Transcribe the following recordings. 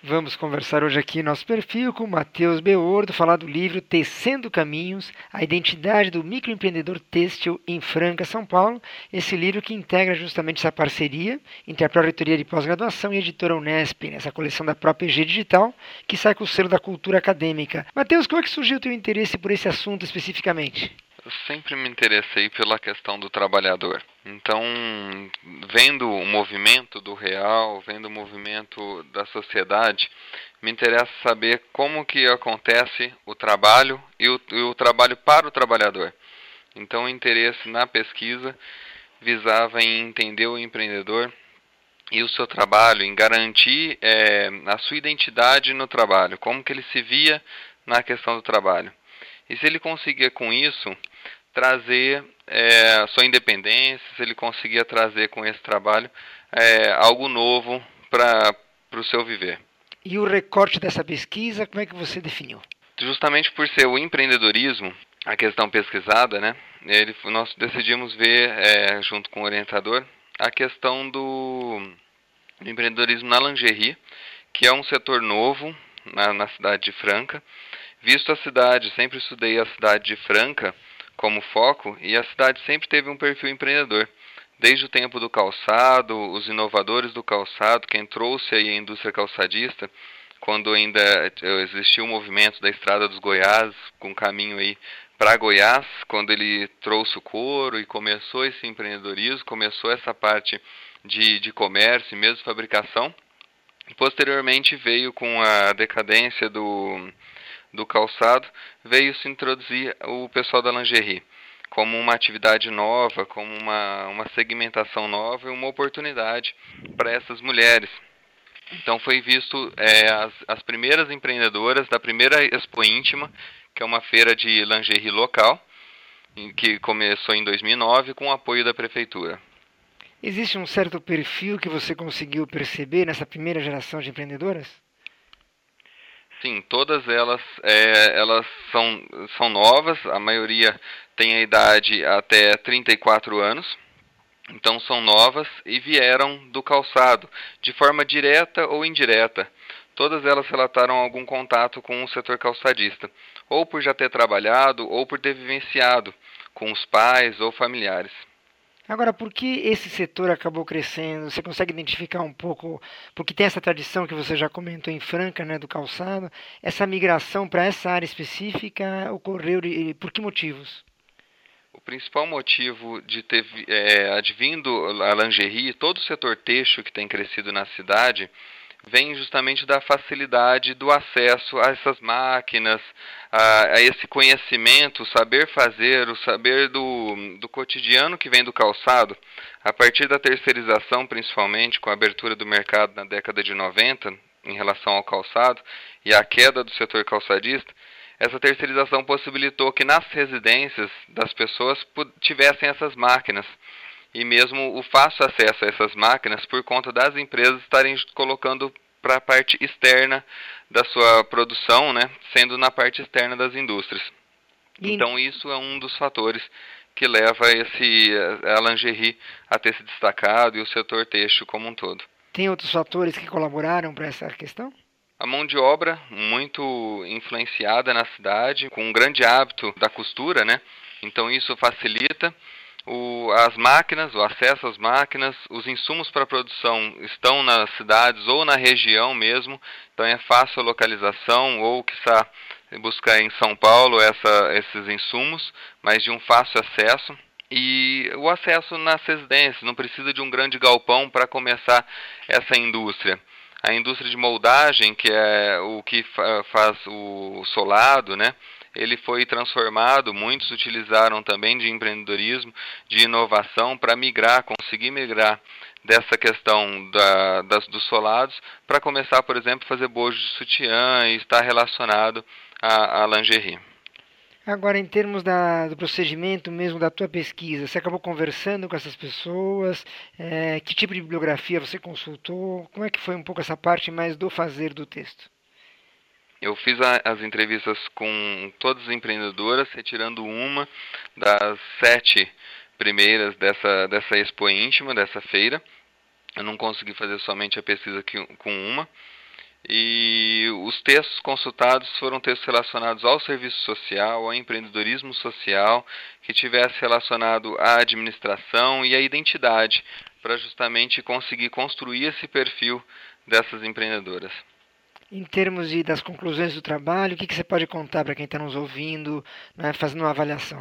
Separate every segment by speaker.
Speaker 1: Vamos conversar hoje aqui no nosso perfil com o Matheus Beordo, falar do livro Tecendo Caminhos, a identidade do microempreendedor têxtil em Franca, São Paulo. Esse livro que integra justamente essa parceria entre a Pró-Reitoria de Pós-Graduação e a Editora Unesp, nessa coleção da própria EG Digital, que sai com o selo da cultura acadêmica. Matheus, como é que surgiu o teu interesse por esse assunto especificamente?
Speaker 2: Eu sempre me interessei pela questão do trabalhador. Então, vendo o movimento do real, vendo o movimento da sociedade, me interessa saber como que acontece o trabalho e o trabalho para o trabalhador. Então, o interesse na pesquisa visava em entender o empreendedor e o seu trabalho, em garantir a sua identidade no trabalho, como que ele se via na questão do trabalho. E se ele conseguia com isso trazer a sua independência, se ele conseguia trazer com esse trabalho algo novo para o seu viver.
Speaker 1: E o recorte dessa pesquisa, como é que você definiu?
Speaker 2: Justamente por ser o empreendedorismo, a questão pesquisada, né? Nós decidimos ver, junto com o orientador, a questão do empreendedorismo na lingerie, que é um setor novo na cidade de Franca. Visto a cidade, sempre estudei a cidade de Franca como foco, e a cidade sempre teve um perfil empreendedor. Desde o tempo do calçado, os inovadores do calçado, quem trouxe aí a indústria calçadista, quando ainda existia o movimento da Estrada dos Goiás, com caminho aí para Goiás, quando ele trouxe o couro e começou esse empreendedorismo, começou essa parte de comércio e mesmo fabricação. E posteriormente veio com a decadência do calçado, veio se introduzir o pessoal da lingerie como uma atividade nova, como uma segmentação nova e uma oportunidade para essas mulheres. Então foi visto as primeiras empreendedoras da primeira Expo Íntima, que é uma feira de lingerie local, que começou em 2009 com o apoio da prefeitura.
Speaker 1: Existe um certo perfil que você conseguiu perceber nessa primeira geração de empreendedoras?
Speaker 2: Sim, todas elas são novas, a maioria tem a idade até 34 anos, então são novas e vieram do calçado, de forma direta ou indireta. Todas elas relataram algum contato com o setor calçadista, ou por já ter trabalhado, ou por ter vivenciado com os pais ou familiares.
Speaker 1: Agora, por que esse setor acabou crescendo? Você consegue identificar um pouco, porque tem essa tradição que você já comentou em Franca, né, do calçado, essa migração para essa área específica ocorreu por que motivos?
Speaker 2: O principal motivo de ter advindo a lingerie, todo o setor têxtil que tem crescido na cidade, vem justamente da facilidade do acesso a essas máquinas, a esse conhecimento, o saber fazer, o saber do cotidiano que vem do calçado. A partir da terceirização, principalmente, com a abertura do mercado na década de 90, em relação ao calçado, e a queda do setor calçadista, essa terceirização possibilitou que nas residências das pessoas tivessem essas máquinas. E mesmo o fácil acesso a essas máquinas por conta das empresas estarem colocando para a parte externa da sua produção, né, sendo na parte externa das indústrias. Então isso é um dos fatores que leva a lingerie a ter se destacado e o setor têxtil como um todo.
Speaker 1: Tem outros fatores que colaboraram para essa questão?
Speaker 2: A mão de obra muito influenciada na cidade, com um grande hábito da costura, né? Então isso facilita. As máquinas, o acesso às máquinas, os insumos para a produção estão nas cidades ou na região mesmo, então é fácil a localização ou, quiçá, buscar em São Paulo esses insumos, mas de um fácil acesso. E o acesso nas residências, não precisa de um grande galpão para começar essa indústria. A indústria de moldagem, que é o que faz o solado, né? Ele foi transformado, muitos utilizaram também de empreendedorismo, de inovação para conseguir migrar dessa questão dos solados para começar, por exemplo, a fazer bojo de sutiã e estar relacionado à lingerie.
Speaker 1: Agora, em termos do procedimento mesmo da tua pesquisa, você acabou conversando com essas pessoas? Que tipo de bibliografia você consultou? Como é que foi um pouco essa parte mais do fazer do texto?
Speaker 2: Eu fiz as entrevistas com todas as empreendedoras, retirando uma das 7 primeiras dessa Expo Íntima, dessa feira. Eu não consegui fazer somente a pesquisa com uma. E os textos consultados foram textos relacionados ao serviço social, ao empreendedorismo social, que tivesse relacionado à administração e à identidade, para justamente conseguir construir esse perfil dessas empreendedoras.
Speaker 1: Em termos das conclusões do trabalho, o que você pode contar para quem está nos ouvindo, né, fazendo uma avaliação?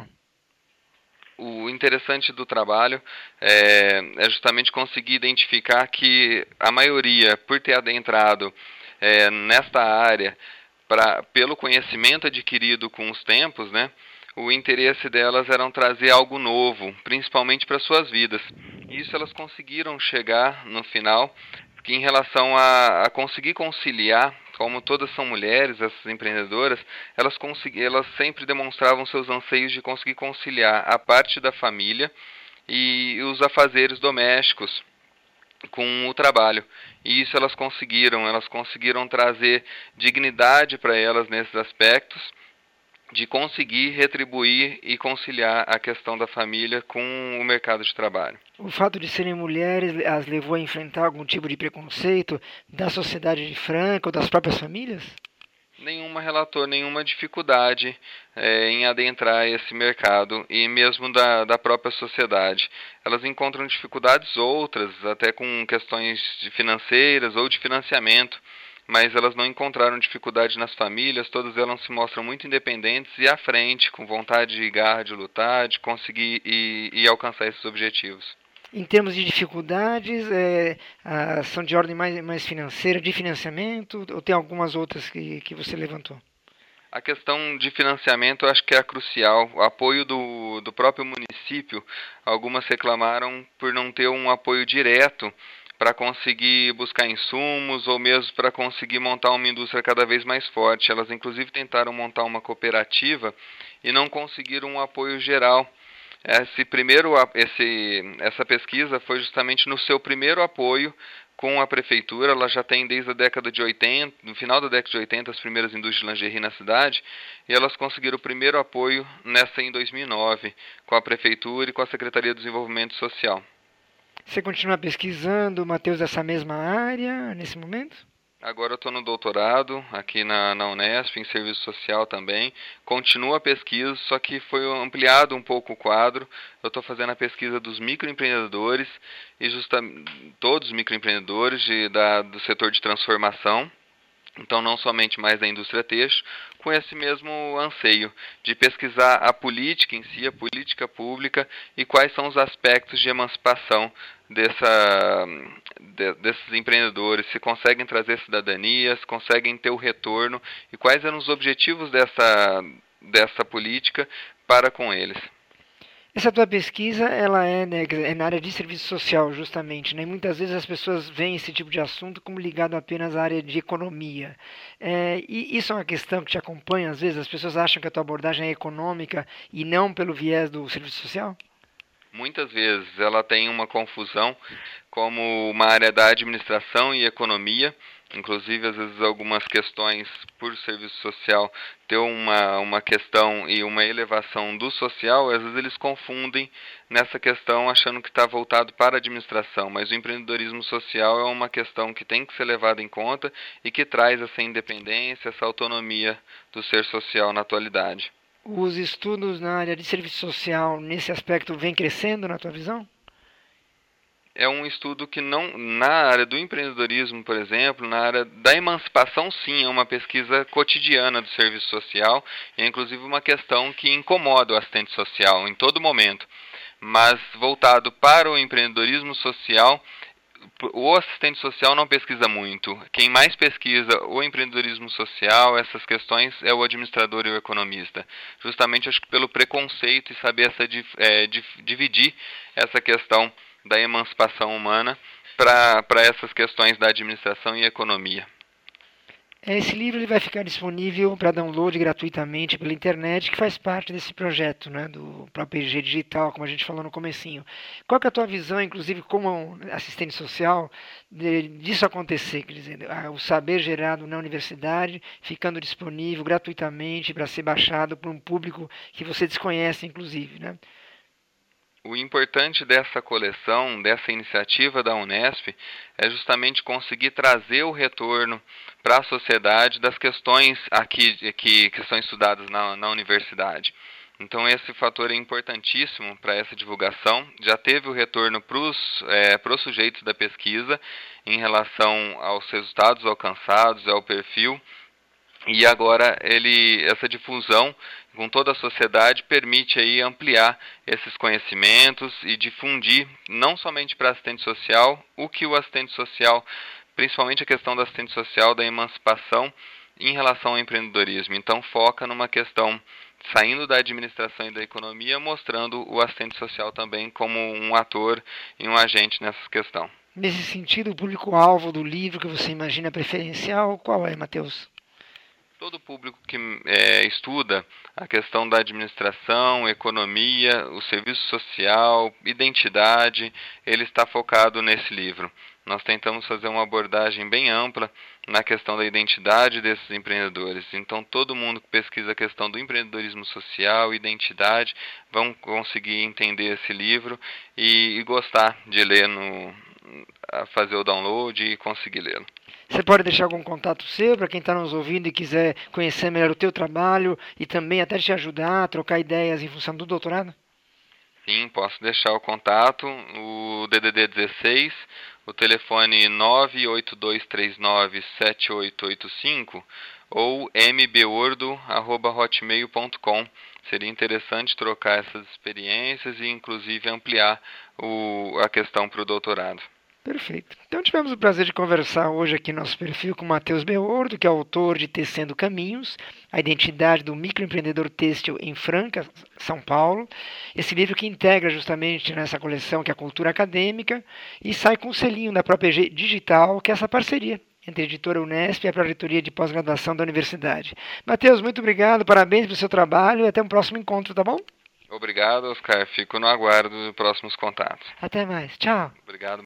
Speaker 2: O interessante do trabalho é justamente conseguir identificar que a maioria, por ter adentrado nesta área, pelo conhecimento adquirido com os tempos, né, o interesse delas era trazer algo novo, principalmente para suas vidas. E isso elas conseguiram chegar no final, que em relação a conseguir conciliar, como todas são mulheres, essas empreendedoras, elas sempre demonstravam seus anseios de conseguir conciliar a parte da família e os afazeres domésticos com o trabalho. E isso elas conseguiram trazer dignidade para elas nesses aspectos, de conseguir retribuir e conciliar a questão da família com o mercado de trabalho.
Speaker 1: O fato de serem mulheres as levou a enfrentar algum tipo de preconceito da sociedade de Franca ou das próprias famílias?
Speaker 2: Nenhuma relatou nenhuma dificuldade em adentrar esse mercado e mesmo da própria sociedade. Elas encontram dificuldades outras, até com questões financeiras ou de financiamento, mas elas não encontraram dificuldade nas famílias, todas elas se mostram muito independentes e à frente, com vontade de garra, de lutar, de conseguir e alcançar esses objetivos.
Speaker 1: Em termos de dificuldades, são de ordem mais financeira, de financiamento, ou tem algumas outras que você levantou?
Speaker 2: A questão de financiamento eu acho que é crucial. O apoio do próprio município, algumas reclamaram por não ter um apoio direto para conseguir buscar insumos ou mesmo para conseguir montar uma indústria cada vez mais forte. Elas inclusive tentaram montar uma cooperativa e não conseguiram um apoio geral. Essa pesquisa foi justamente no seu primeiro apoio com a prefeitura. Ela já tem desde a década de 80, no final da década de 80, as primeiras indústrias de lingerie na cidade, e elas conseguiram o primeiro apoio nessa em 2009, com a prefeitura e com a Secretaria de Desenvolvimento Social.
Speaker 1: Você continua pesquisando, Matheus, dessa mesma área nesse momento?
Speaker 2: Agora eu estou no doutorado, aqui na Unesp, em serviço social também. Continua a pesquisa, só que foi ampliado um pouco o quadro. Eu estou fazendo a pesquisa dos microempreendedores, e todos os microempreendedores do setor de transformação. Então, não somente mais da indústria têxtil, com esse mesmo anseio de pesquisar a política em si, a política pública, e quais são os aspectos de emancipação desses empreendedores, se conseguem trazer cidadania, se conseguem ter o retorno, e quais eram os objetivos dessa política para com eles.
Speaker 1: Essa tua pesquisa, ela é na área de serviço social, justamente, né? E muitas vezes as pessoas veem esse tipo de assunto como ligado apenas à área de economia. E isso é uma questão que te acompanha, às vezes as pessoas acham que a tua abordagem é econômica e não pelo viés do serviço social?
Speaker 2: Muitas vezes ela tem uma confusão como uma área da administração e economia. Inclusive, às vezes, algumas questões por serviço social ter uma questão e uma elevação do social, às vezes eles confundem nessa questão achando que está voltado para a administração, mas o empreendedorismo social é uma questão que tem que ser levada em conta e que traz essa independência, essa autonomia do ser social na atualidade.
Speaker 1: Os estudos na área de serviço social, nesse aspecto, vêm crescendo na tua visão?
Speaker 2: É um estudo que não, na área do empreendedorismo, por exemplo, na área da emancipação, sim, é uma pesquisa cotidiana do serviço social, é inclusive uma questão que incomoda o assistente social em todo momento. Mas voltado para o empreendedorismo social, o assistente social não pesquisa muito. Quem mais pesquisa o empreendedorismo social, essas questões, é o administrador e o economista. Justamente acho que pelo preconceito e saber dividir essa questão da emancipação humana para essas questões da administração e economia.
Speaker 1: Esse livro ele vai ficar disponível para download gratuitamente pela internet, que faz parte desse projeto, né, do próprio EG Digital, como a gente falou no comecinho. Qual que é a tua visão, inclusive como assistente social, disso acontecer? Quer dizer, o saber gerado na universidade ficando disponível gratuitamente para ser baixado por um público que você desconhece, inclusive, né?
Speaker 2: O importante dessa coleção, dessa iniciativa da Unesp, é justamente conseguir trazer o retorno para a sociedade das questões que são estudadas na universidade. Então esse fator é importantíssimo para essa divulgação. Já teve o retorno para os sujeitos da pesquisa em relação aos resultados alcançados, ao perfil. E agora essa difusão com toda a sociedade permite aí ampliar esses conhecimentos e difundir não somente para assistente social, o que o assistente social, principalmente a questão da assistente social, da emancipação em relação ao empreendedorismo. Então foca numa questão saindo da administração e da economia, mostrando o assistente social também como um ator e um agente nessa questão.
Speaker 1: Nesse sentido, o público-alvo do livro que você imagina preferencial, qual é, Matheus?
Speaker 2: Todo público que estuda a questão da administração, economia, o serviço social, identidade, ele está focado nesse livro. Nós tentamos fazer uma abordagem bem ampla na questão da identidade desses empreendedores. Então, todo mundo que pesquisa a questão do empreendedorismo social, identidade, vão conseguir entender esse livro e gostar de ler, fazer o download e conseguir lê-lo.
Speaker 1: Você pode deixar algum contato seu para quem está nos ouvindo e quiser conhecer melhor o teu trabalho e também até te ajudar a trocar ideias em função do doutorado?
Speaker 2: Sim, posso deixar o contato, o DDD 16, o telefone 982397885 ou mbeordo@hotmail.com. Seria interessante trocar essas experiências e inclusive ampliar a questão para o doutorado.
Speaker 1: Perfeito. Então tivemos o prazer de conversar hoje aqui no nosso perfil com o Matheus Beordo, que é autor de Tecendo Caminhos, a identidade do microempreendedor têxtil em Franca, São Paulo. Esse livro que integra justamente nessa coleção que é a cultura acadêmica e sai com o selinho da própria Digital, que é essa parceria entre a editora Unesp e a Pró-Reitoria de Pós-Graduação da Universidade. Matheus, muito obrigado, parabéns pelo seu trabalho e até um próximo encontro, tá bom?
Speaker 2: Obrigado, Oscar. Fico no aguardo dos próximos contatos.
Speaker 1: Até mais. Tchau.
Speaker 2: Obrigado.